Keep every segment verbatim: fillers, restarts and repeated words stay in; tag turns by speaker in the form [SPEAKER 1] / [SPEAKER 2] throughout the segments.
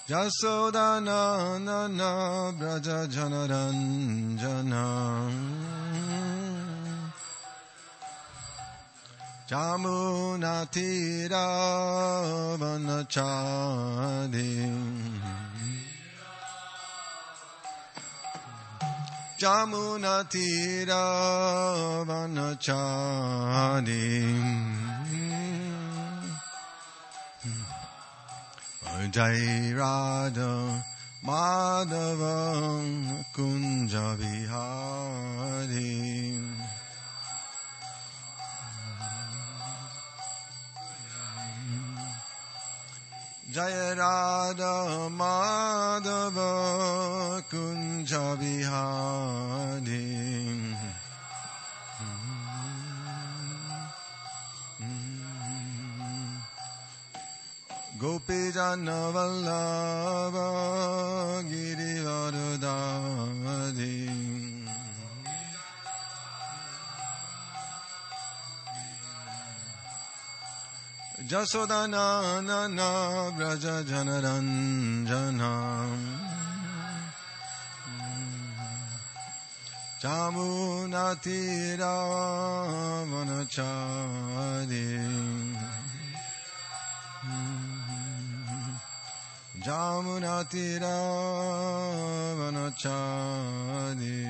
[SPEAKER 1] Jasodhanandana Braja Janaranjana Jamunatira Vanachadi Jamunatira Vanachadi Jai Radha Madhava Kunja Vihari Jai Radha Madhava Kunja Vihari Gopi Jana Vallabha Girivardhari Jasodhanandana Braja Janaranjana Jamunatira Vanachari Jamunatira Vanachari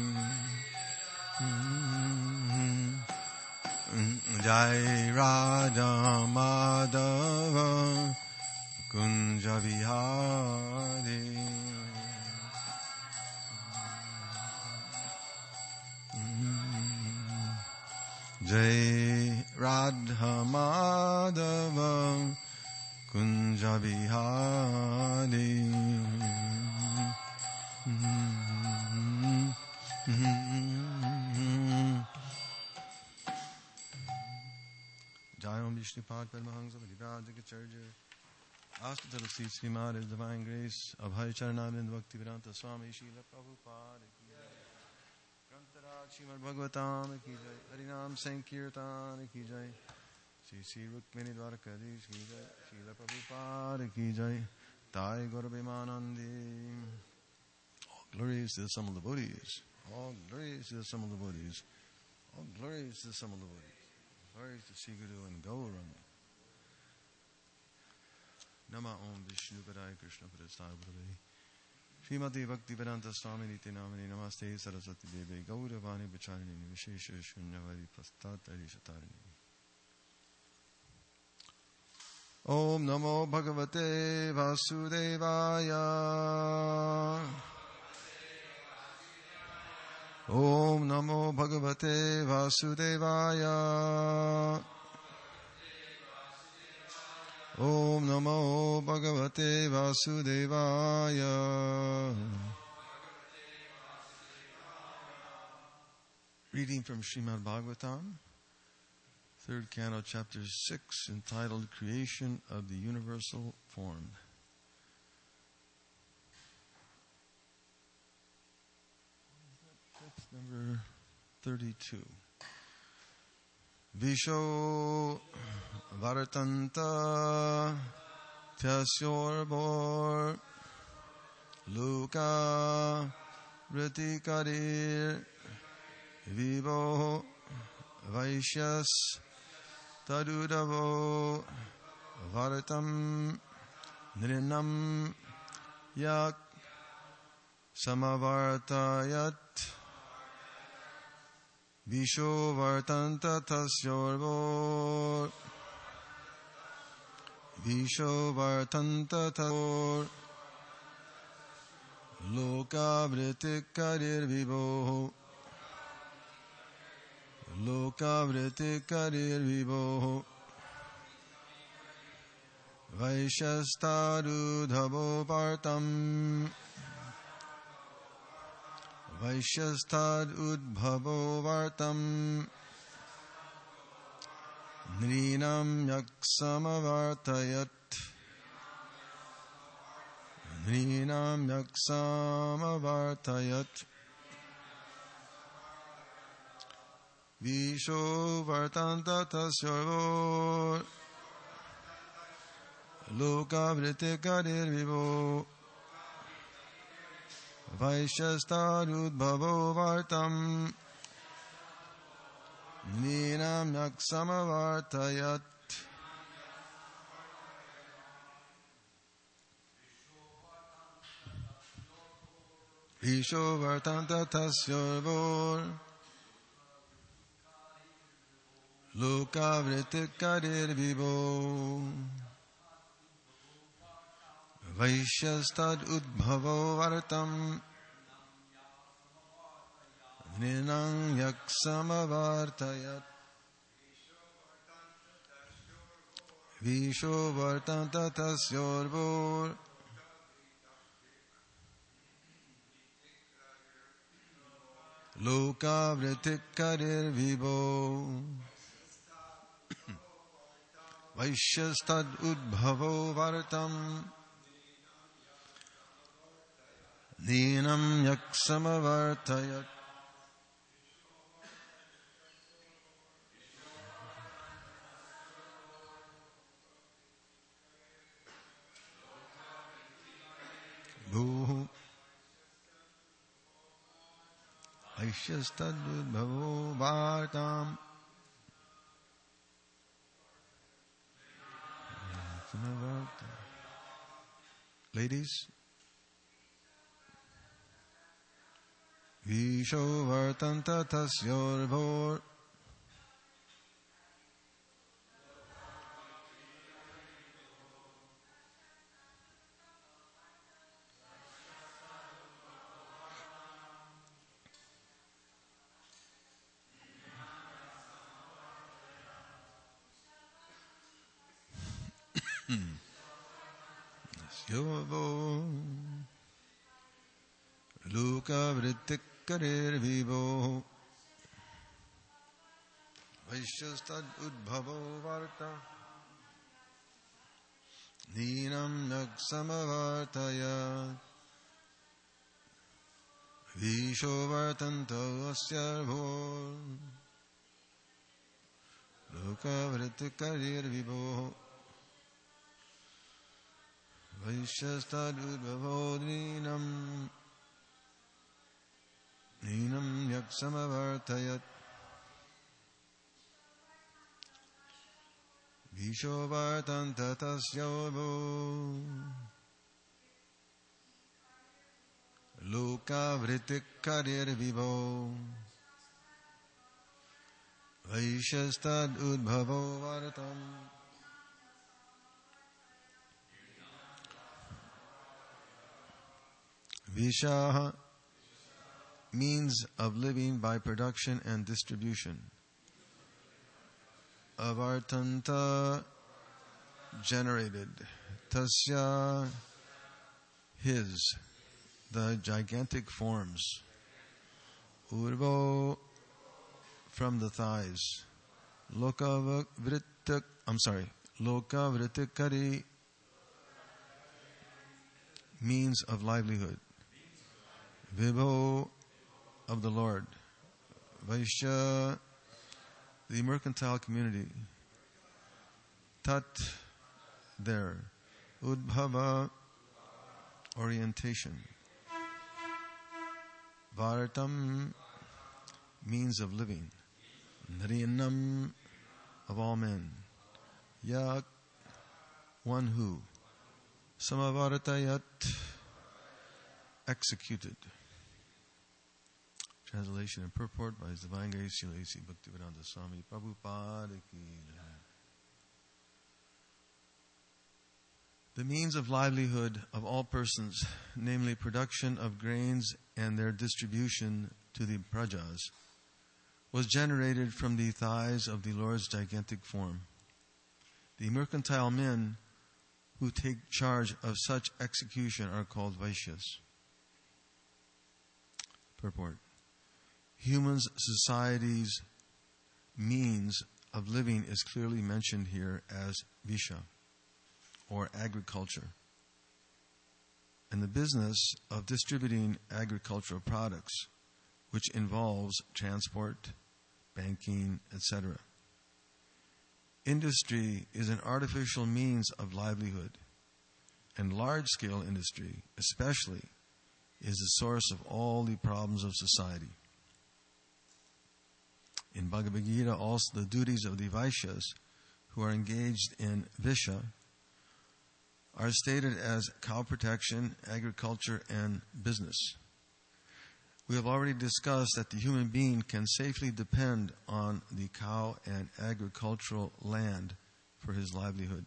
[SPEAKER 1] Jai Radha Madhava Kunja Vihari Jai Radha Madhava Kunja Vihari Jai Om Vishnupad Paramahansa Vadivadikacharya Astatal Sri Srimad His Divine Grace Abhay Charanand Bhakti Vedanta Swami Srila Prabhupada Ki Jai Grantaraj Srimad Bhagavatam Ki Jai Harinam Sankirtan Ki Jai Sri Sri Rukmini Dwarakadish Ki Jai Srila Prabhupada Ki Jai Tai Gauravimanandi. All glories to the Sum of the Bodhis. All glories to the Sum of the Bodhis. All glories to the Sum of the Bodhis. Glories to Sri Guru and Gauranga. Nama Om Vishnu Padaya Krishna Padastaya Bhave Srimati Bhakti Vedanta Swami Niti Namani Namaste Saraswati Deve Gauravani Vacharini Vishesha Shunyavadi Pastatari Shatarini. Om Namo Bhagavate Vasudevaya Om Namo Bhagavate Vasudevaya Om Namo Bhagavate Vasudevaya. Reading from Srimad Bhagavatam, third canto, chapter six, entitled Creation of the Universal Form. Text number thirty-two. Visho Varatanta Tyasyorbor Luka Vritikarir Vivo Vaishyas Tadudavo Varatam Nrinam Yak Samavartayat Visho Vartanta Tasyorvor Visho Vartanta Tasyor Loka Vritikarir Vivo Loka Vritikarir Vivo Vaishyastadudhavo Vartam Vaishyastad udbhavo vartam Nrinam yaksamavartayat Nrinam yaksamavartayat Visho vartanta tasyorvor Loka vrittikarir vivo Vaishyastadudbhavo vartam Ninam yaksamavartayat Visho vartanta tasyorvor Loka vrittikarir vivo Vaishyastad udbhavo vartam Ninam yaksamavartayat Visho vartanta tasyorvor Loka vrittikarir vivo Vaishyastad udbhavo vartam Ninam yaksamavartayat Bhu Vaishyastad udbhavo vartam Ladies, Visho vartanta tasyorvor Yovo Loka vrittikarir vivo Vaishyastad udbhavo varta Ninam yaksamavartayat Visho vartanto asyarvor Loka vrittikarir vivo Vaishyastad udbhavo ninam Ninam yaksamavartayat Visho vartanta tasyovo Loka vrittikarir vivo Vaishyastad udbhavo vartam Vishaha means of living by production and distribution. Avartanta generated. Tasya his, the gigantic forms. Urvo from the thighs. Loka vrittak, I'm sorry, Loka vrittikari means of livelihood. Vibho of the Lord. Vaishya, the mercantile community. Tat, there. Udbhava, orientation. Vartam, means of living. Nriyanam, of all men. Yak, one who. Samavartayat, executed. Translation and purport by His Divine Grace Srila A C Bhaktivedanta Swami Prabhupada ki jai. The means of livelihood of all persons, namely production of grains and their distribution to the prajas, was generated from the thighs of the Lord's gigantic form. The mercantile men who take charge of such execution are called Vaishyas. Purport. Humans' society's means of living is clearly mentioned here as Visha, or agriculture. And the business of distributing agricultural products, which involves transport, banking, et cetera. industry is an artificial means of livelihood, and large-scale industry, especially, is the source of all the problems of society. In Bhagavad Gita, also the duties of the Vaishyas who are engaged in Visha are stated as cow protection, agriculture, and business. We have already discussed that the human being can safely depend on the cow and agricultural land for his livelihood.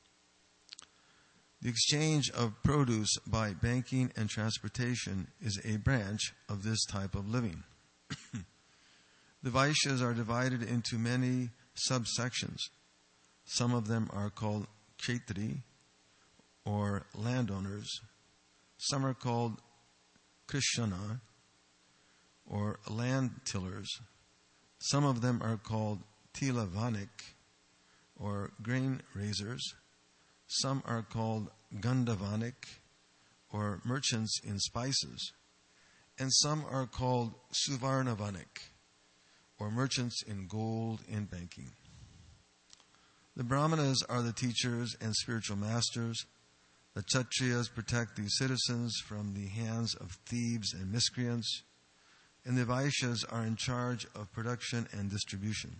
[SPEAKER 1] The exchange of produce by banking and transportation is a branch of this type of living. The Vaishyas are divided into many subsections. Some of them are called Kshetri, or landowners. Some are called Krishana, or land tillers. Some of them are called Tilavanik, or grain raisers. Some are called Gandhavanik, or merchants in spices. And some are called Suvarnavanik, or merchants in gold and banking. The Brahmanas are the teachers and spiritual masters. The Kshatriyas protect the citizens from the hands of thieves and miscreants. And the Vaishyas are in charge of production and distribution.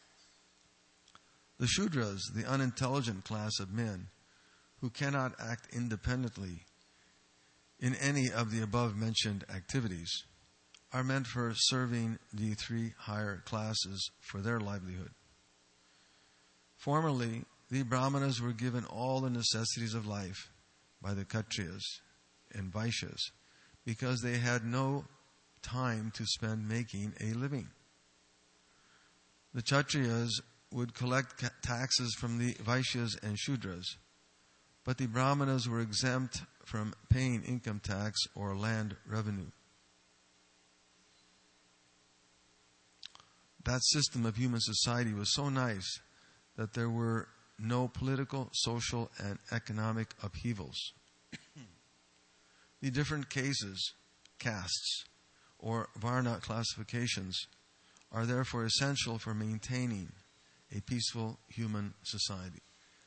[SPEAKER 1] The Shudras, the unintelligent class of men who cannot act independently in any of the above-mentioned activities, are meant for serving the three higher classes for their livelihood. Formerly, the Brahmanas were given all the necessities of life by the Kshatriyas and Vaishyas because they had no time to spend making a living. The Kshatriyas would collect taxes from the Vaishyas and Shudras, but the Brahmanas were exempt from paying income tax or land revenue. That system of human society was so nice that there were no political, social, and economic upheavals. The different cases, castes, or Varna classifications are therefore essential for maintaining a peaceful human society.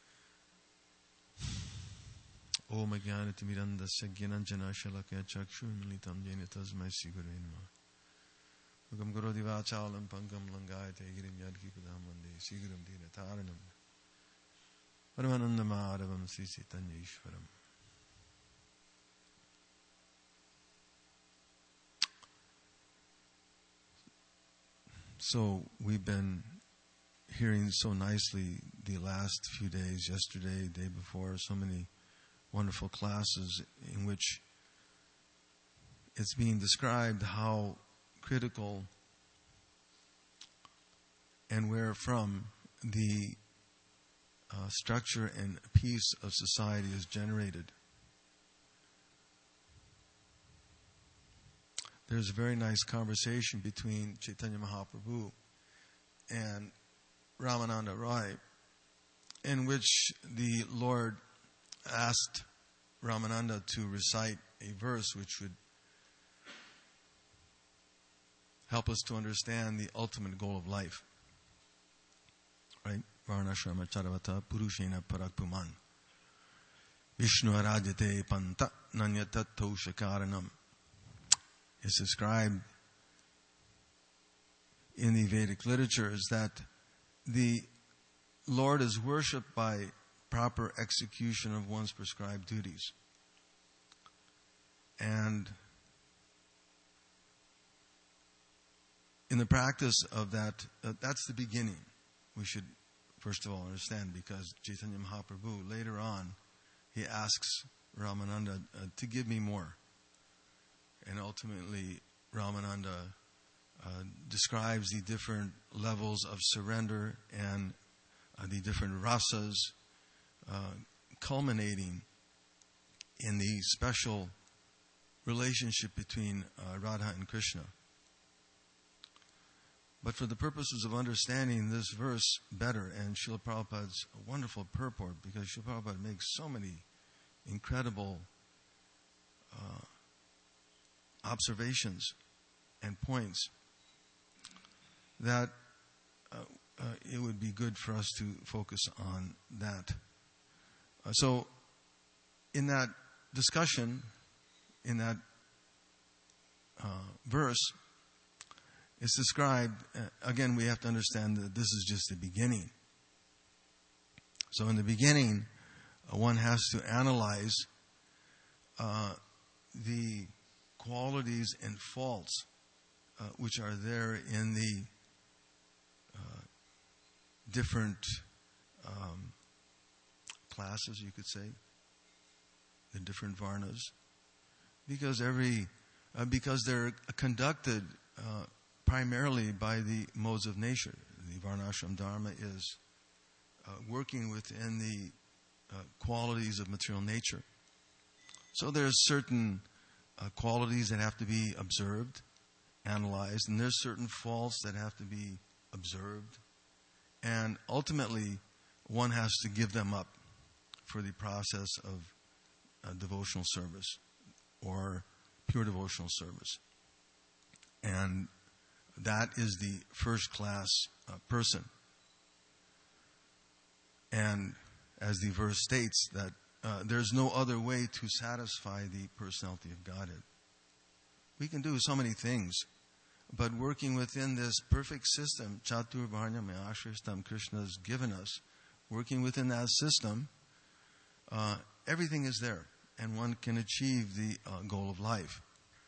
[SPEAKER 1] Om Jnanatimirandasya Jnananjana Shalakaya Chakshurmilitam Jena Tasmai Sri Gurave Namaha. Mukam Karoti Vachalam Pankam Langayate Girim Yadkipadam Vande Siguram Dina Taranam Paramananda Madhavam Sri Chaitanya Ishvaram. So we've been hearing so nicely the last few days, yesterday, day before, so many wonderful classes in which it's being described how critical and where from the uh, structure and peace of society is generated. There's a very nice conversation between Chaitanya Mahaprabhu and Ramananda Rai, in which the Lord asked Ramananda to recite a verse which would help us to understand the ultimate goal of life. Right? Varnashrama Charavata Purushena Parakpuman Vishnu Arajate Panta Nanyatato Shakaranam. It's described in the Vedic literatures that the Lord is worshipped by proper execution of one's prescribed duties. And in the practice of that, uh, that's the beginning. We should first of all understand, because Chaitanya Mahaprabhu later on, he asks Ramananda uh, to give me more. And ultimately, Ramananda uh, describes the different levels of surrender and uh, the different rasas, uh, culminating in the special relationship between uh, Radha and Krishna. But for the purposes of understanding this verse better, and Srila Prabhupada's wonderful purport, because Srila Prabhupada makes so many incredible uh, observations and points, that uh, uh, it would be good for us to focus on that. Uh, so, in that discussion, in that uh, verse, it's described, uh, again, we have to understand that this is just the beginning. So in the beginning, uh, one has to analyze uh, the qualities and faults uh, which are there in the uh, different um, classes, you could say, the different varnas, because every uh, because they're conducted uh, primarily by the modes of nature. The Varnashram Dharma is uh, working within the uh, qualities of material nature. So there's certain uh, qualities that have to be observed, analyzed, and there's certain faults that have to be observed. And ultimately, one has to give them up for the process of uh, devotional service or pure devotional service. And that is the first class uh, person. And as the verse states, that uh, there's no other way to satisfy the personality of Godhead. We can do so many things, but working within this perfect system, Chatur Varnam Ashristam, Krishna has given us, working within that system, uh, everything is there, and one can achieve the uh, goal of life.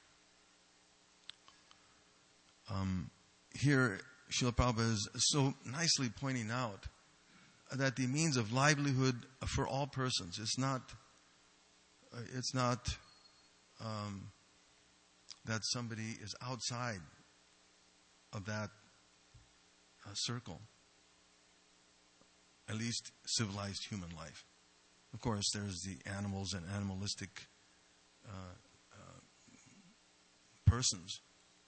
[SPEAKER 1] Um, here, Srila Prabhupada is so nicely pointing out that the means of livelihood for all persons, it's not, uh, it's not um, that somebody is outside of that uh, circle, at least civilized human life. Of course, there's the animals and animalistic uh, uh, persons.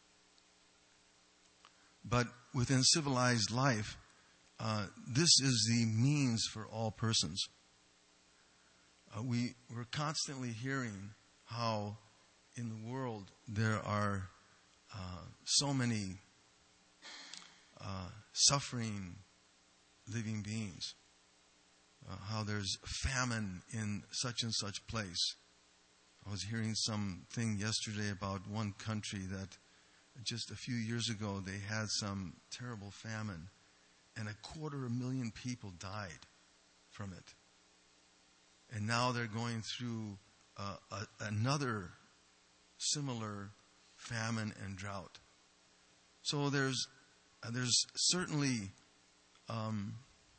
[SPEAKER 1] But within civilized life, uh, this is the means for all persons. Uh, we, we're constantly hearing how in the world there are uh, so many uh, suffering living beings. Uh, how there's famine in such and such place. I was hearing something yesterday about one country that just a few years ago they had some terrible famine and a quarter of a million people died from it. And now they're going through uh, a, another similar famine and drought. So there's uh, there's certainly um,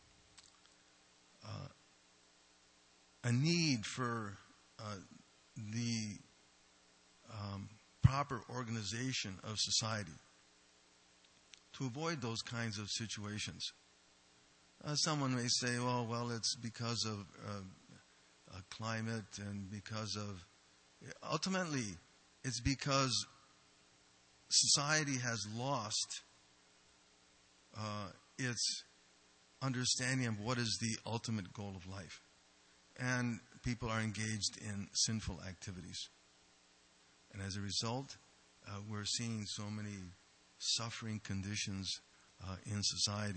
[SPEAKER 1] uh, a need for uh, the um, proper organization of society to avoid those kinds of situations. Uh, someone may say, well, well, it's because of uh, uh, climate and because of... Ultimately, it's because society has lost uh, its understanding of what is the ultimate goal of life. And people are engaged in sinful activities. And as a result, uh, we're seeing so many suffering conditions uh, in society.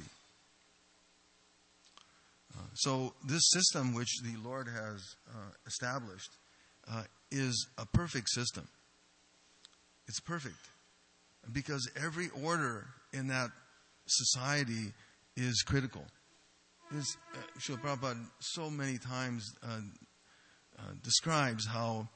[SPEAKER 1] Uh, so this system which the Lord has uh, established uh, is a perfect system. It's perfect. Because every order in that society is critical. This, uh, Srila Prabhupada so many times uh, uh, describes how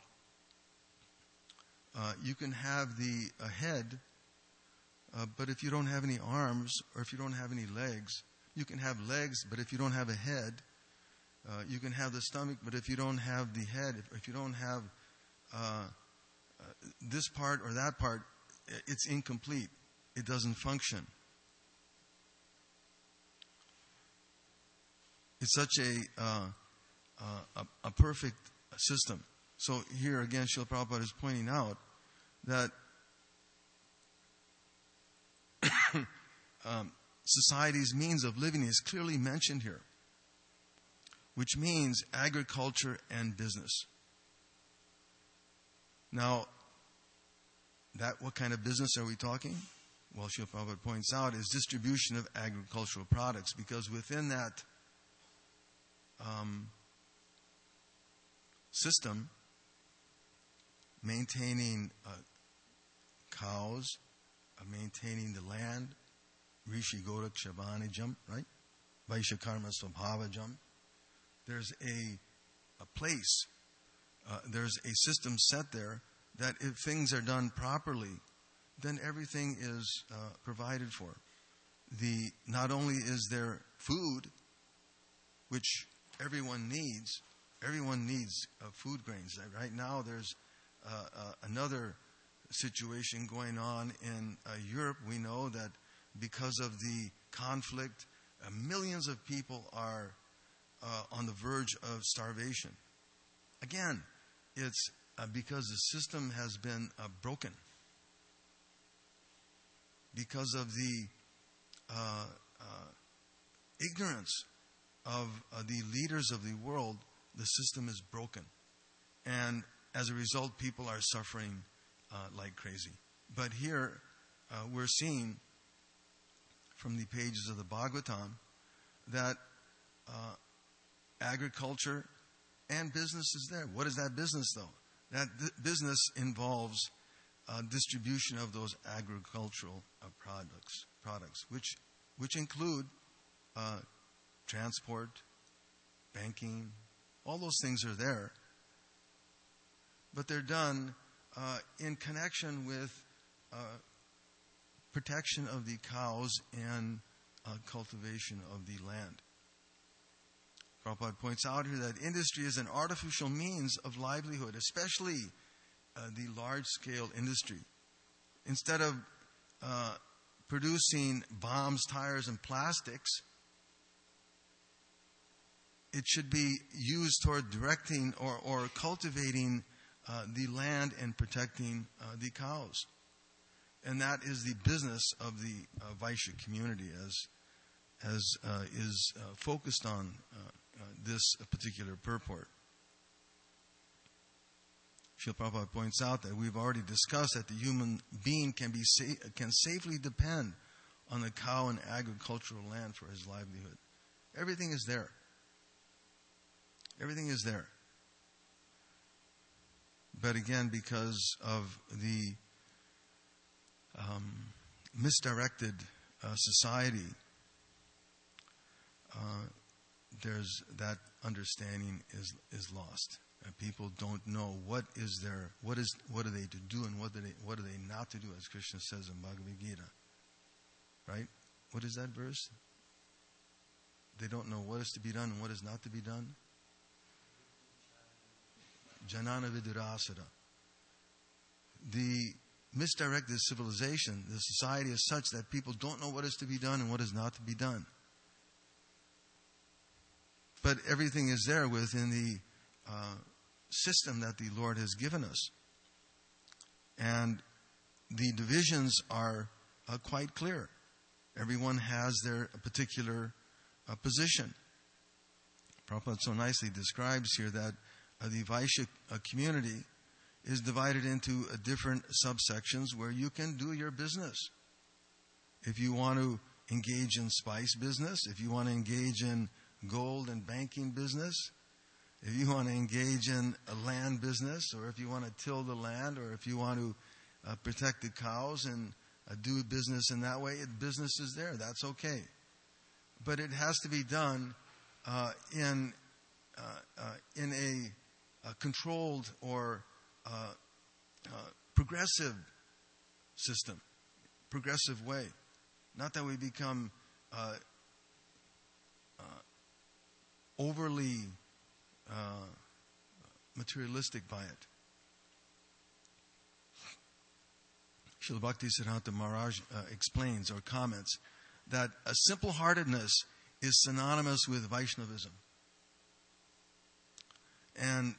[SPEAKER 1] uh, you can have the uh, head, uh, but if you don't have any arms or if you don't have any legs, you can have legs, but if you don't have a head, uh, you can have the stomach, but if you don't have the head, if, if you don't have uh, uh, this part or that part, it's incomplete. It doesn't function. It's such a, uh, uh, a a perfect system. So here again, Srila Prabhupada is pointing out that um, society's means of living is clearly mentioned here, which means agriculture and business. Now, that what kind of business are we talking? well, Srila Prabhupada points out, is distribution of agricultural products, because within that um, system, maintaining uh, cows, uh, maintaining the land, Rishi Gorak Shabanijam, right? Vaishya Karma Swabhavajam. There's a, a place, uh, there's a system set there that if things are done properly, then everything is uh, provided for. The not only is there food, which everyone needs, everyone needs uh, food grains. Right now there's uh, uh, another situation going on in uh, Europe. We know that because of the conflict, uh, millions of people are uh, on the verge of starvation. Again, it's uh, because the system has been uh, broken. Because of the uh, uh, ignorance of uh, the leaders of the world, the system is broken. And as a result, people are suffering uh, like crazy. But here, uh, we're seeing from the pages of the Bhagavatam that uh, agriculture and business is there. What is that business, though? That th- business involves uh, distribution of those agricultural uh, products, products, which which include uh, transport, banking. All those things are there, but they're done uh, in connection with uh, protection of the cows and uh, cultivation of the land. Prabhupada points out here that industry is an artificial means of livelihood, especially uh, the large-scale industry. Instead of uh, producing bombs, tires, and plastics, it should be used toward directing or, or cultivating uh, the land and protecting uh, the cows. And that is the business of the uh, Vaishya community, as as uh, is uh, focused on uh, uh, this particular purport. Srila Prabhupada points out that we've already discussed that the human being can be sa- can safely depend on the cow and agricultural land for his livelihood. Everything is there. Everything is there. But again, because of the um, misdirected uh, society, uh, there's that understanding is is lost. And people don't know what is their what is what are they to do and what are they what are they not to do, as Krishna says in Bhagavad Gita. Right? What is that verse? They don't know what is to be done and what is not to be done. Janana Vidurasara. The misdirected civilization, the society is such that people don't know what is to be done and what is not to be done. But everything is there within the uh, system that the Lord has given us. And the divisions are uh, quite clear. Everyone has their particular uh, position. Prabhupada so nicely describes here that uh, the Vaishya uh, community is divided into uh, different subsections where you can do your business. If you want to engage in spice business, if you want to engage in gold and banking business, if you want to engage in a land business, or if you want to till the land, or if you want to uh, protect the cows and uh, do business in that way, it, business is there. That's okay. But it has to be done uh, in uh, uh, in a, a controlled or uh, uh, progressive system, progressive way. Not that we become uh, uh, overly uh, materialistic by it. Srila Bhaktisiddhanta Maharaj uh, explains or comments that a simple-heartedness is synonymous with Vaishnavism. And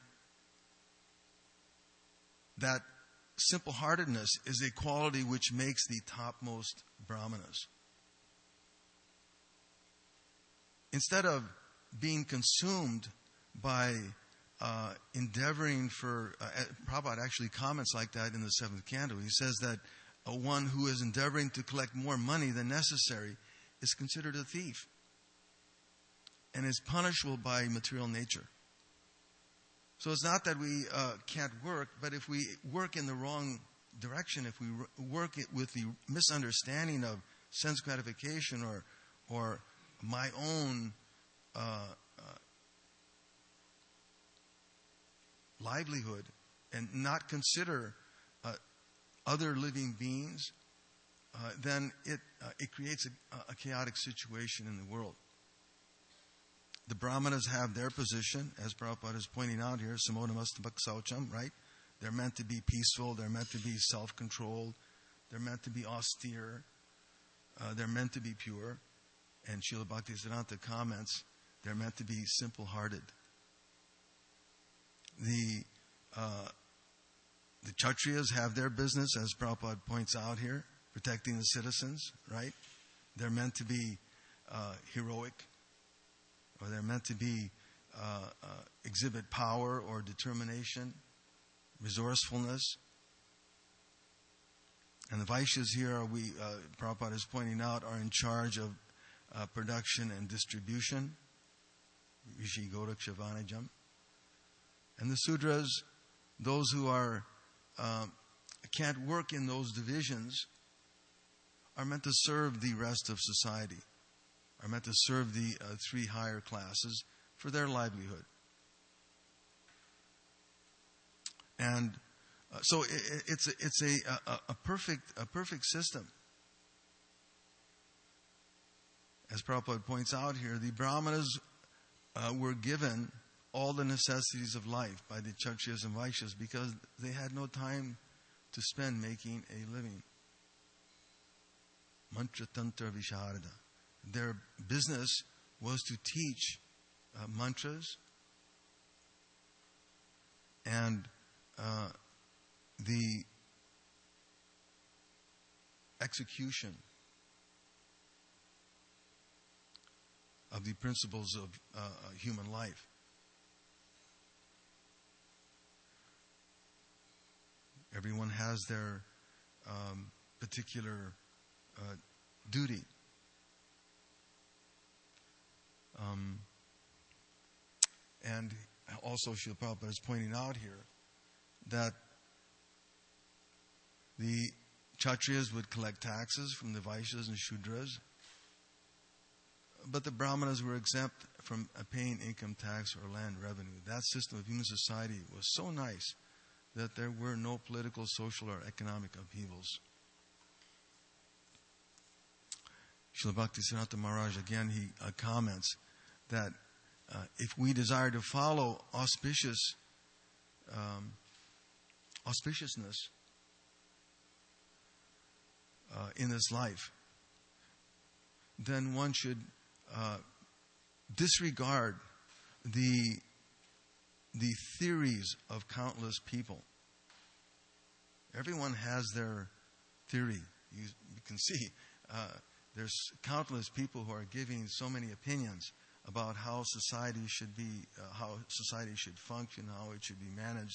[SPEAKER 1] that simple-heartedness is a quality which makes the topmost brahmanas. Instead of being consumed by uh, endeavoring for... Uh, Prabhupada actually comments like that in the seventh canto. He says that uh, one who is endeavoring to collect more money than necessary is considered a thief and is punishable by material nature. So it's not that we uh, can't work, but if we work in the wrong direction, if we work it with the misunderstanding of sense gratification or or my own uh, uh, livelihood, and not consider uh, other living beings, uh, then it uh, it creates a, a chaotic situation in the world. The Brahmanas have their position, as Prabhupada is pointing out here, Samonamastabhak Saucham, right? They're meant to be peaceful, they're meant to be self-controlled, they're meant to be austere, uh, they're meant to be pure. And Srila Bhaktisiddhanta comments, they're meant to be simple-hearted. The uh, the Kshatriyas have their business, as Prabhupada points out here, protecting the citizens, right? They're meant to be uh, heroic, or they're meant to be uh, uh, exhibit power or determination, resourcefulness. And the Vaishyas here, are we, uh, Prabhupada is pointing out, are in charge of uh, production and distribution, Rishi Goraksha Vanijam. And the Sudras, those who are uh, can't work in those divisions, are meant to serve the rest of society, are meant to serve the uh, three higher classes for their livelihood. And uh, so it, it's a, it's a, a, a perfect a perfect system. As Prabhupada points out here, the Brahmanas uh, were given all the necessities of life by the Kshatriyas and Vaishyas because they had no time to spend making a living. Mantra Tantra Visharada. Their business was to teach uh, mantras and uh, the execution of the principles of uh, human life. Everyone has their um, particular uh, duty. Um, and also, Srila Prabhupada is pointing out here that the Kshatriyas would collect taxes from the Vaishyas and Shudras, but the Brahmanas were exempt from paying income tax or land revenue. That system of human society was so nice that there were no political, social, or economic upheavals. Srila Bhaktisiddhanta Maharaj, again, he uh, comments that uh, if we desire to follow auspicious um, auspiciousness uh, in this life, then one should uh, disregard the the theories of countless people. Everyone has their theory. You, you can see uh, there's countless people who are giving so many opinions about how society should be, uh, how society should function, how it should be managed.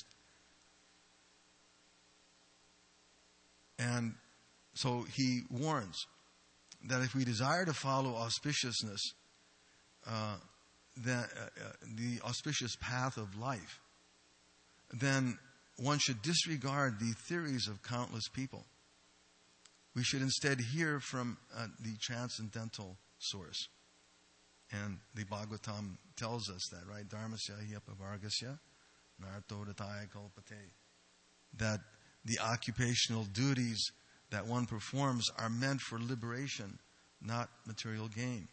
[SPEAKER 1] And so he warns that if we desire to follow auspiciousness, uh, the, uh, uh, the auspicious path of life, then one should disregard the theories of countless people. We should instead hear from uh, the transcendental source. And the Bhagavatam tells us that, right? Dharmasya hyapavargasya narto rataya kalpate. That the occupational duties that one performs are meant for liberation, not material gain.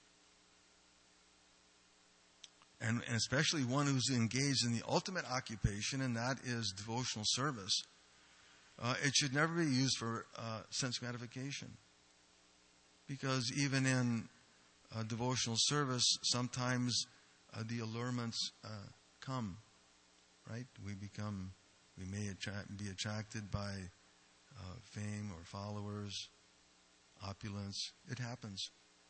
[SPEAKER 1] And, and especially one who's engaged in the ultimate occupation, and that is devotional service. Uh, it should never be used for uh, sense gratification. Because even in uh, devotional service, sometimes uh, the allurements uh, come, right? We become, we may attract, be attracted by uh, fame or followers, opulence. It happens.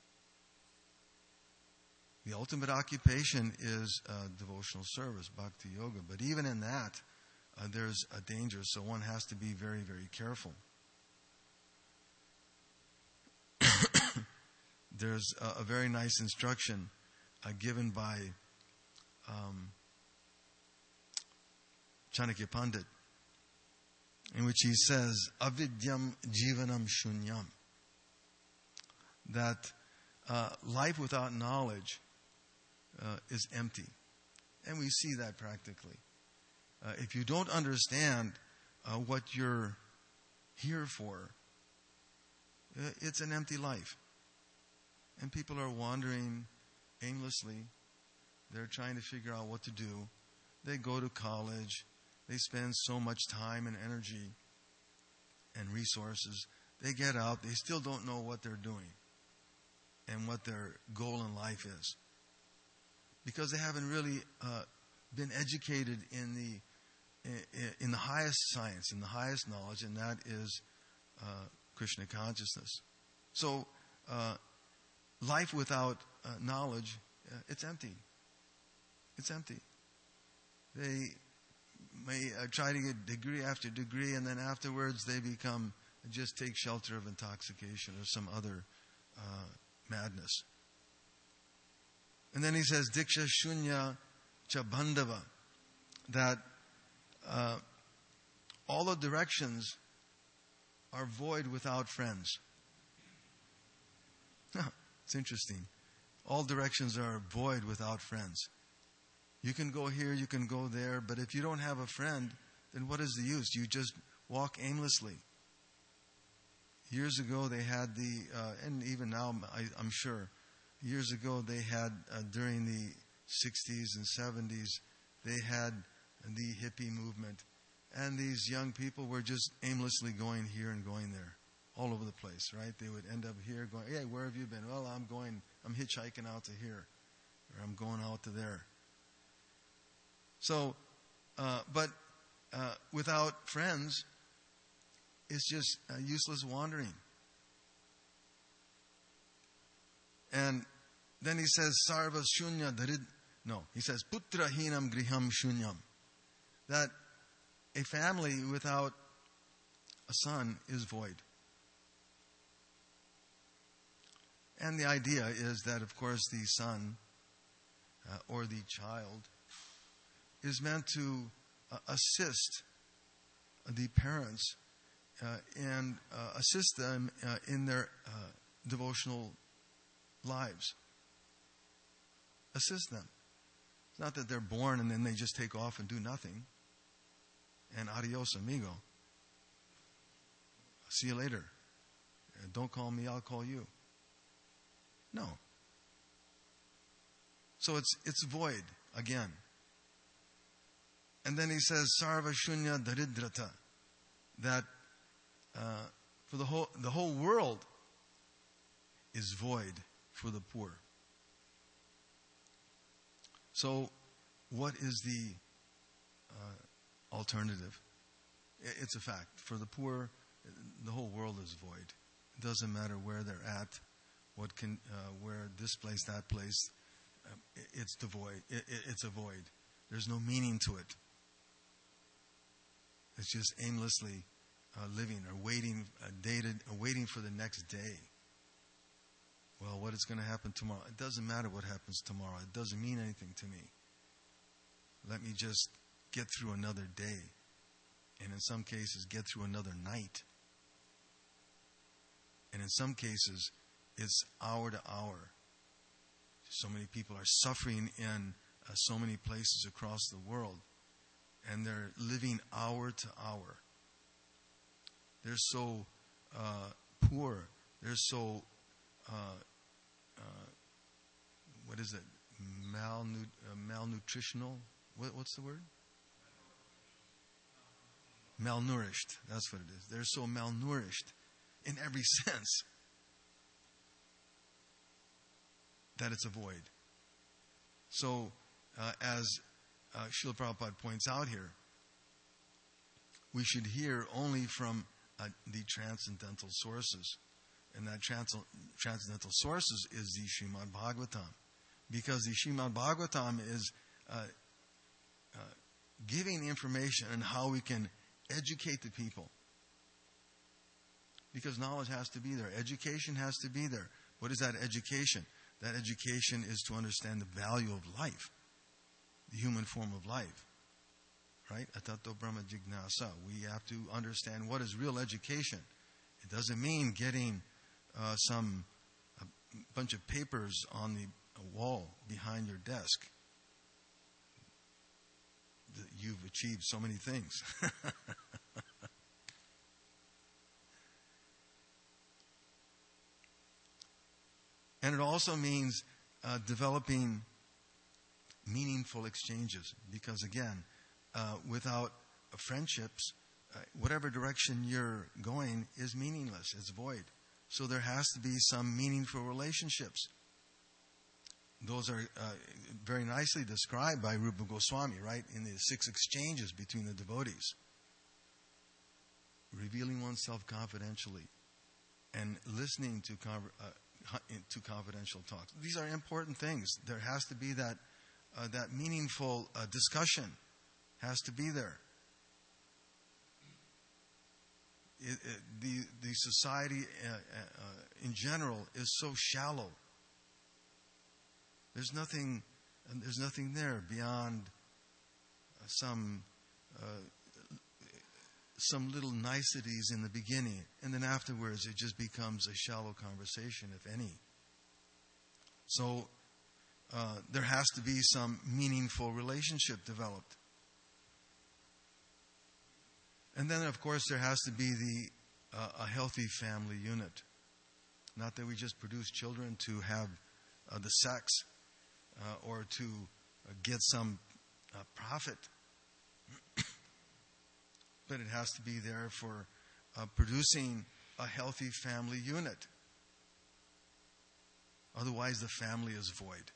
[SPEAKER 1] The ultimate occupation is uh, devotional service, bhakti yoga. But even in that, uh, there's a danger, so one has to be very, very careful. there's a, a very nice instruction uh, given by um, Chanakya Pandit, in which he says, avidyam jivanam shunyam, that uh, life without knowledge uh, is empty. And we see that practically. Uh, if you don't understand uh, what you're here for, uh, it's an empty life. And people are wandering aimlessly. They're trying to figure out what to do. They go to college. They spend so much time and energy and resources. They get out. They still don't know what they're doing and what their goal in life is, because they haven't really uh, been educated in the in the highest science, in the highest knowledge, and that is uh, Krishna consciousness. So, uh, life without uh, knowledge, uh, it's empty. It's empty. They may uh, try to get degree after degree, and then afterwards they become, just take shelter of intoxication or some other uh, madness. And then he says, Diksha Shunya Cha Bandhava, that uh, all the directions are void without friends. It's interesting. All directions are void without friends. You can go here, you can go there, but if you don't have a friend, then what is the use? You just walk aimlessly. Years ago they had the, uh, and even now I, I'm sure, years ago they had, uh, during the sixties and seventies, they had the hippie movement. And these young people were just aimlessly going here and going there, all over the place, right? They would end up here going, hey, where have you been? Well, I'm going, I'm hitchhiking out to here, or I'm going out to there. So, uh, but uh, without friends, it's just uh, useless wandering. And then he says, Sarva Shunya Darid. No, he says, Putra Hinam Griham Shunyam. That a family without a son is void. And the idea is that, of course, the son uh, or the child is meant to uh, assist the parents uh, and uh, assist them uh, in their uh, devotional lives. Assist them. It's not that they're born and then they just take off and do nothing. And adios, amigo. See you later. Don't call me, I'll call you. No. So it's it's void again. And then he says, Sarva Shunya Daridrata, that uh, for the whole the whole world is void for the poor. So, what is the uh, alternative? It's a fact. For the poor, the whole world is void. It doesn't matter where they're at, what can, uh, where this place, that place. Uh, it's the void. It, it, it's a void. There's no meaning to it. It's just aimlessly uh, living or waiting, uh, dated, uh, waiting for the next day. Well, what is going to happen tomorrow? It doesn't matter what happens tomorrow. It doesn't mean anything to me. Let me just get through another day. And in some cases, get through another night. And in some cases, it's hour to hour. So many people are suffering in uh, so many places across the world. And they're living hour to hour. They're so uh, poor. They're so... Uh, uh, what is it? Malnu- uh, malnutritional? What, what's the word? Malnourished. That's what it is. They're so malnourished in every sense that it's a void. So, uh, as uh, Srila Prabhupada points out here, we should hear only from uh, the transcendental sources. And that trans- transcendental sources is the Srimad Bhagavatam. Because the Srimad Bhagavatam is uh, uh, giving information on how we can educate the people. Because knowledge has to be there. Education has to be there. What is that education? That education is to understand the value of life, the human form of life. Right? Atato Brahma Jignasa. We have to understand what is real education. It doesn't mean getting uh, some a bunch of papers on the wall behind your desk. You've achieved so many things. And it also means uh, developing meaningful exchanges. Because again, uh, without uh, friendships, uh, whatever direction you're going is meaningless. It's void. So there has to be some meaningful relationships. Those are uh, very nicely described by Rupa Goswami, right? In the six exchanges between the devotees. Revealing oneself confidentially and listening to conver- uh, to confidential talks. These are important things. There has to be that uh, that meaningful uh, discussion has to be there. It, it, the the society uh, uh, in general is so shallow. There's nothing, there's nothing there beyond uh, some uh, some little niceties in the beginning, and then afterwards it just becomes a shallow conversation, if any. So uh, there has to be some meaningful relationship developed. And then, of course, there has to be the uh, a healthy family unit. Not that we just produce children to have uh, the sex uh, or to uh, get some uh, profit. But it has to be there for uh, producing a healthy family unit. Otherwise, the family is void.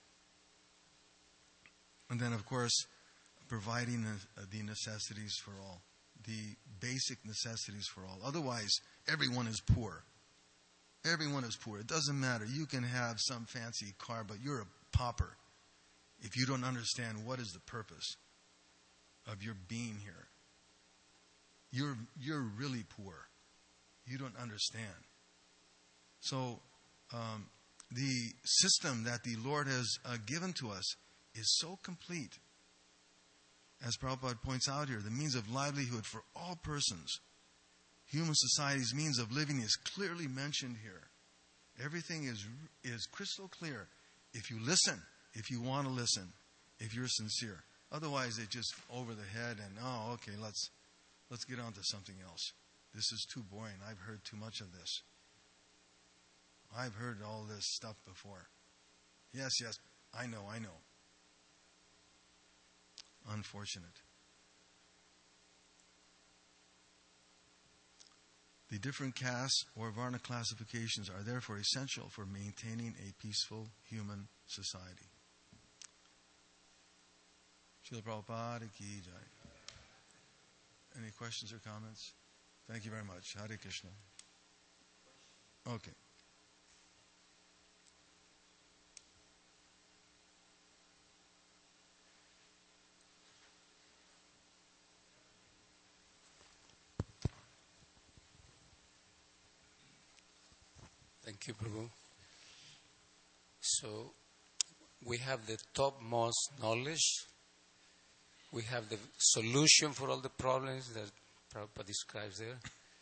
[SPEAKER 1] And then, of course, providing the, uh, the necessities for all. The basic necessities for all. Otherwise, everyone is poor. Everyone is poor. It doesn't matter. You can have some fancy car, but you're a pauper if you don't understand what is the purpose of your being here. You're you're really poor. You don't understand. So um, the system that the Lord has uh, given to us is so complete. As Prabhupada points out here, the means of livelihood for all persons. Human society's means of living is clearly mentioned here. Everything is is crystal clear if you listen, if you want to listen, if you're sincere. Otherwise, it's just over the head and, oh, okay, let's let's get on to something else. This is too boring. I've heard too much of this. I've heard all this stuff before. Yes, yes, I know, I know. Unfortunate. The different castes or Varna classifications are therefore essential for maintaining a peaceful human society. Srila Prabhupada ki jai. Any questions or comments? Thank you very much. Hare Krishna. Okay.
[SPEAKER 2] Thank you, Prabhu. So, we have the topmost knowledge. We have the solution for all the problems that Prabhupada describes there.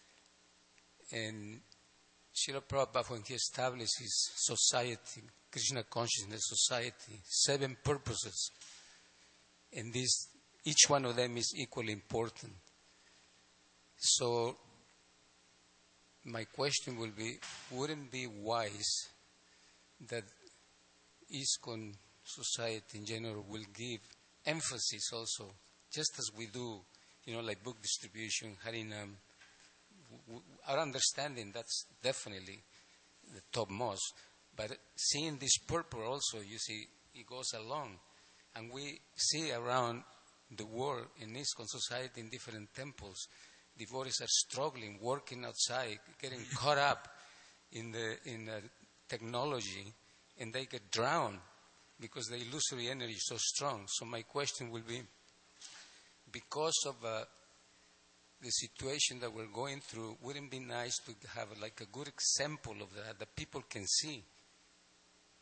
[SPEAKER 2] And Srila Prabhupada, when he established his society, Krishna Consciousness Society, seven purposes, and this, each one of them is equally important. So, my question will be, wouldn't it be wise that ISKCON society in general will give emphasis also, just as we do, you know, like book distribution, Harinam. Our understanding, that's definitely the topmost. But seeing this purpose also, you see, it goes along. And we see around the world in ISKCON society in different temples, devotees are struggling, working outside, getting caught up in the in the technology, and they get drowned because the illusory energy is so strong. So my question will be, because of uh, the situation that we're going through, wouldn't it be nice to have like a good example of that, that people can see?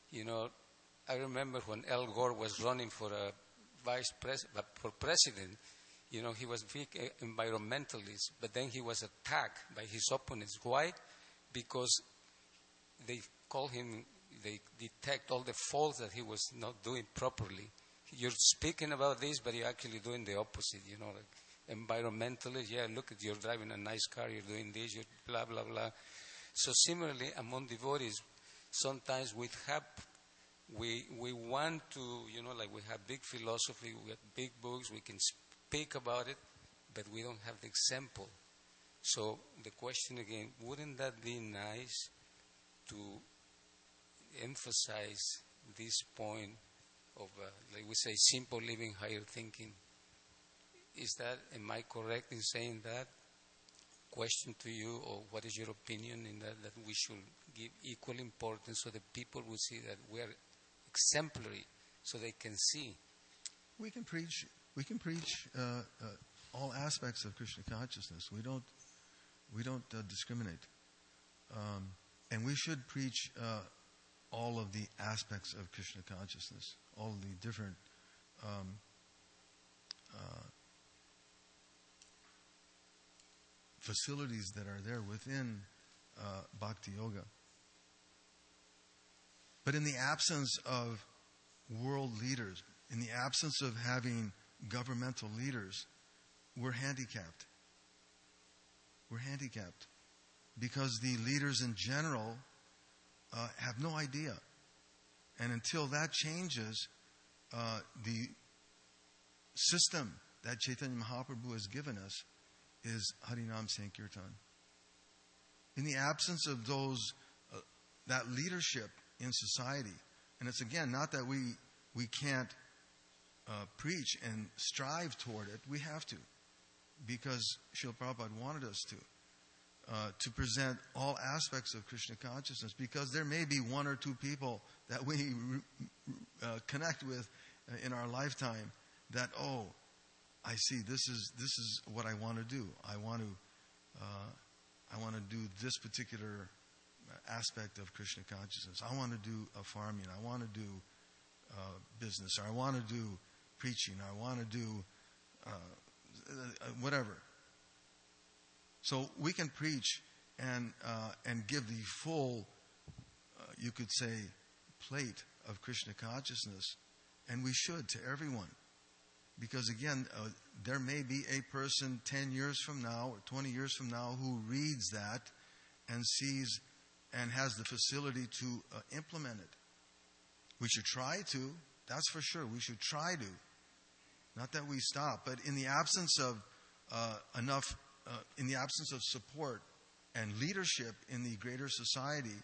[SPEAKER 2] You know, I remember when Al Gore was running for a vice pres- for president, you know, he was big environmentalist, but then he was attacked by his opponents. Why? Because they call him, they detect all the faults that he was not doing properly. You're speaking about this, but you're actually doing the opposite, you know, like environmentalist. Yeah, look at, you're driving a nice car, you're doing this, you're blah, blah, blah. So similarly, among devotees, sometimes we have, we, we want to, you know, like we have big philosophy, we have big books, we can speak about it, but we don't have the example. So the question again, wouldn't that be nice to emphasize this point of, uh, like we say, simple living, higher thinking? Is that, am I correct in saying that? Question to you, or what is your opinion in that, that we should give equal importance so that people will see that we are exemplary, so they can see?
[SPEAKER 1] We can preach, we can preach uh, uh, all aspects of Krishna consciousness. We don't, we don't uh, discriminate. Um, and we should preach uh, all of the aspects of Krishna consciousness, all of the different um, uh, facilities that are there within uh, Bhakti Yoga. But in the absence of world leaders, in the absence of having governmental leaders, we're handicapped. We're handicapped because the leaders in general uh, have no idea. And until that changes, uh, the system that Chaitanya Mahaprabhu has given us is Harinam Sankirtan. In the absence of those, uh, that leadership in society, and it's again not that we we can't uh, preach and strive toward it, we have to, because Srila Prabhupada wanted us to, uh, to present all aspects of Krishna consciousness, because there may be one or two people that we uh, connect with uh, in our lifetime that, oh, I see. This is this is what I want to do. I want to uh, I want to do this particular aspect of Krishna consciousness. I want to do a farming. I want to do uh, business. Or I want to do preaching. I want to do uh, whatever. So we can preach and uh, and give the full, uh, you could say, plate of Krishna consciousness, and we should, to everyone. Because again, uh, there may be a person ten years from now or twenty years from now who reads that and sees and has the facility to uh, implement it. We should try to, that's for sure. We should try to. Not that we stop, but in the absence of uh, enough, uh, in the absence of support and leadership in the greater society,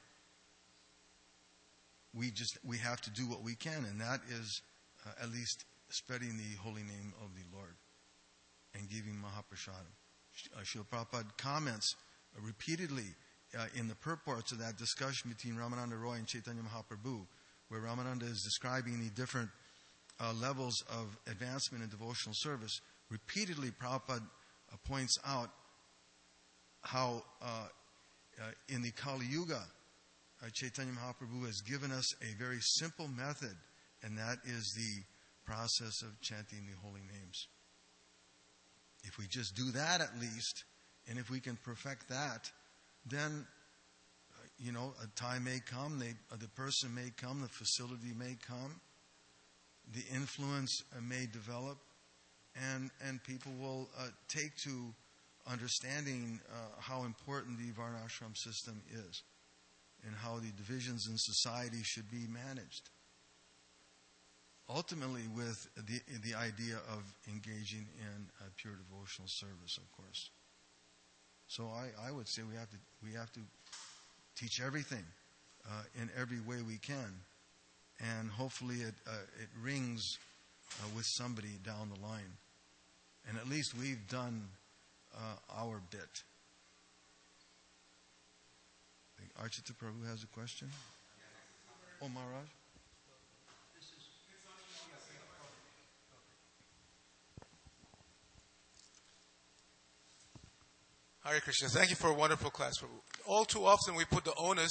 [SPEAKER 1] we just, we have to do what we can, and that is uh, at least spreading the holy name of the Lord and giving Mahaprasadam. Uh, Srila Prabhupada comments uh, repeatedly uh, in the purports of that discussion between Ramananda Roy and Chaitanya Mahaprabhu, where Ramananda is describing the different uh, levels of advancement in devotional service. Repeatedly, Prabhupada uh, points out how uh, uh, in the Kali Yuga, uh, Chaitanya Mahaprabhu has given us a very simple method, and that is the process of chanting the holy names. If we just do that at least, and if we can perfect that, then, uh, you know, a time may come, they, uh, the person may come, the facility may come, the influence uh, may develop, and, and people will uh, take to understanding uh, how important the Varnashram system is and how the divisions in society should be managed. Ultimately, with the the idea of engaging in a pure devotional service, of course. So I, I would say we have to we have to teach everything uh, in every way we can, and hopefully it uh, it rings uh, with somebody down the line, and at least we've done uh, our bit. I think Archita Prabhu has a question. Oh, Maharaj.
[SPEAKER 3] Hare Krishna. Thank you for a wonderful class. All too often we put the onus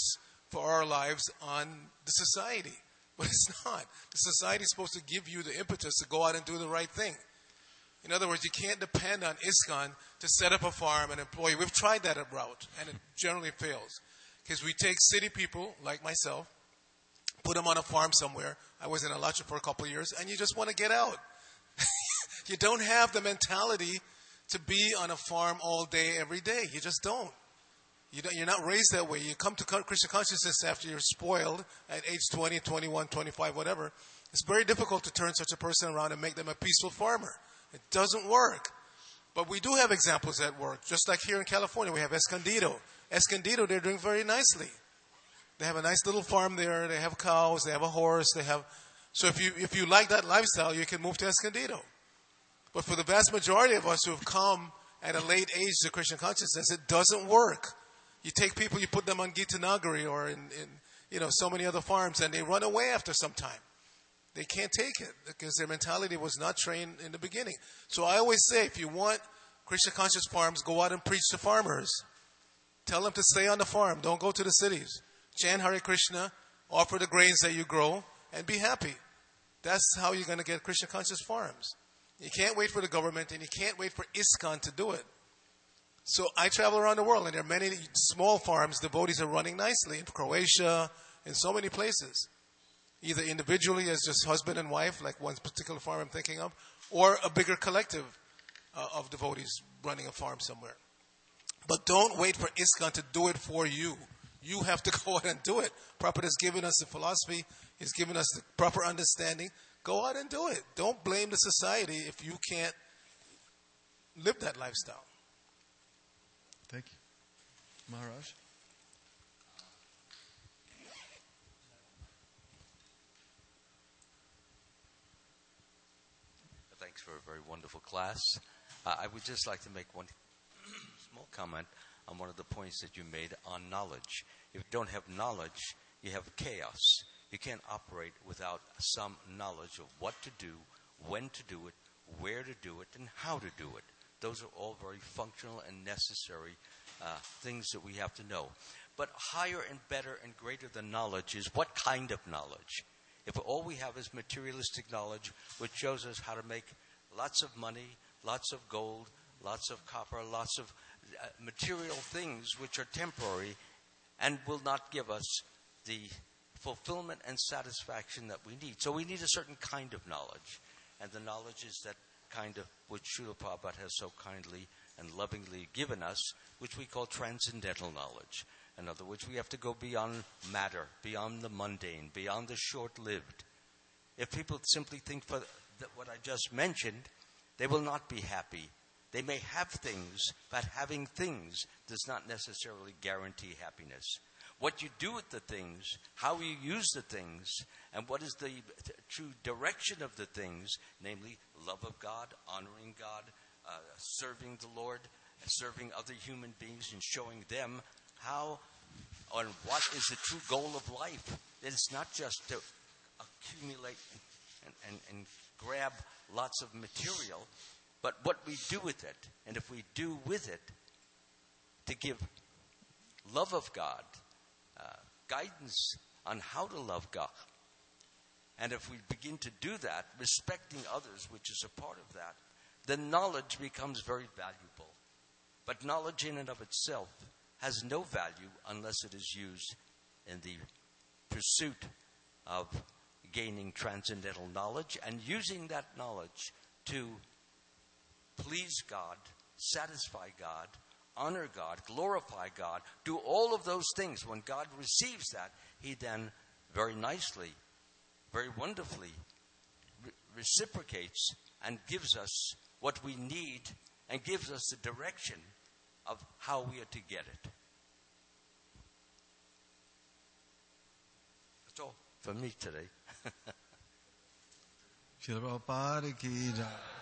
[SPEAKER 3] for our lives on the society. But it's not. The society is supposed to give you the impetus to go out and do the right thing. In other words, you can't depend on ISKCON to set up a farm and employ you. We've tried that route, and it generally fails. Because we take city people, like myself, put them on a farm somewhere. I was in Alacha for a couple of years, and you just want to get out. You don't have the mentality to be on a farm all day, every day. You just don't. You don't, you're not raised that way. You come to Krishna consciousness after you're spoiled at age twenty, twenty-one, twenty-five, whatever. It's very difficult to turn such a person around and make them a peaceful farmer. It doesn't work. But we do have examples that work. Just like here in California, we have Escondido. Escondido, they're doing very nicely. They have a nice little farm there. They have cows. They have a horse. They have. So if you if you like that lifestyle, you can move to Escondido. But for the vast majority of us who have come at a late age to Krishna consciousness, it doesn't work. You take people, you put them on Gita Nagari or in, in you know so many other farms, and they run away after some time. They can't take it because their mentality was not trained in the beginning. So I always say, if you want Krishna conscious farms, go out and preach to farmers. Tell them to stay on the farm. Don't go to the cities. Chant Hare Krishna, offer the grains that you grow, and be happy. That's how you're going to get Krishna conscious farms. You can't wait for the government, and you can't wait for ISKCON to do it. So I travel around the world, and there are many small farms devotees are running nicely in Croatia, in so many places. Either individually as just husband and wife, like one particular farm I'm thinking of, or a bigger collective uh, of devotees running a farm somewhere. But don't wait for ISKCON to do it for you. You have to go out and do it. Prabhupada has given us the philosophy. He's given us the proper understanding. Go out and do it. Don't blame the society if you can't live that lifestyle.
[SPEAKER 1] Thank you. Maharaj?
[SPEAKER 4] Thanks for a very wonderful class. Uh, I would just like to make one small comment on one of the points that you made on knowledge. If you don't have knowledge, you have chaos. You can't operate without some knowledge of what to do, when to do it, where to do it, and how to do it. Those are all very functional and necessary uh, things that we have to know. But higher and better and greater than knowledge is what kind of knowledge? If all we have is materialistic knowledge, which shows us how to make lots of money, lots of gold, lots of copper, lots of uh, material things which are temporary and will not give us the fulfillment and satisfaction that we need. So we need a certain kind of knowledge. And the knowledge is that kind of which Srila Prabhupada has so kindly and lovingly given us, which we call transcendental knowledge. In other words, we have to go beyond matter, beyond the mundane, beyond the short-lived. If people simply think for the, what I just mentioned, they will not be happy. They may have things, but having things does not necessarily guarantee happiness. What you do with the things, how you use the things, and what is the t- true direction of the things, namely love of God, honoring God, uh, serving the Lord, serving other human beings, and showing them how or what is the true goal of life. It's not just to accumulate and, and, and grab lots of material, but what we do with it. And if we do with it to give love of God, uh, guidance on how to love God, and if we begin to do that, respecting others, which is a part of that, then knowledge becomes very valuable. But knowledge in and of itself has no value unless it is used in the pursuit of gaining transcendental knowledge and using that knowledge to please God, satisfy God, honor God, glorify God, do all of those things. When God receives that, He then very nicely, very wonderfully re- reciprocates and gives us what we need and gives us the direction of how we are to get it. That's all for me today.
[SPEAKER 1] Srila Prabhupada ki jai.